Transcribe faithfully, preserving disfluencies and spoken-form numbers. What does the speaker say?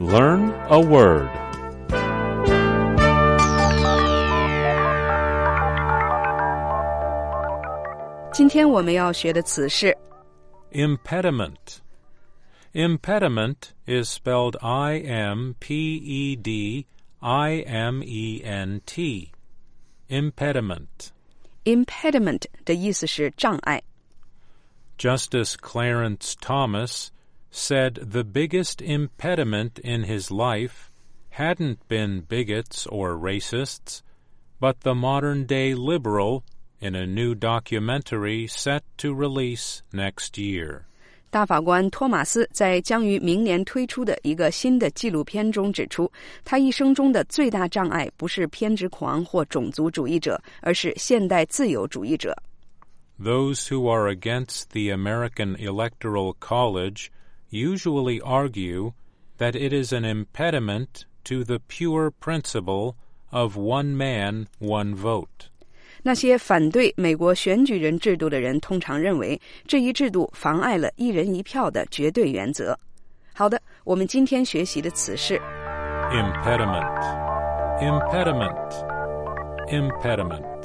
Learn a word. Today 今天我们要学的词是 Impediment. Impediment is spelled I M P E D I M E N T. Impediment. impediment 的意思是障碍。 Justice Clarence Thomas said the biggest impediment in his life hadn't been bigots or racists, but the modern-day liberal in a new documentary set to release next year. 大法官托马斯在将于明年推出的一个新的纪录片中指出，他一生中的最大障碍不是偏执狂或种族主义者，而是现代自由主义者。 Those who are against the American Electoral College usually argue that it is an impediment to the pure principle of one man, one vote. 那些反对美国选举人制度的人通常认为，这一制度妨碍了一人一票的绝对原则。好的，我们今天学习的词是 Impediment. Impediment. Impediment.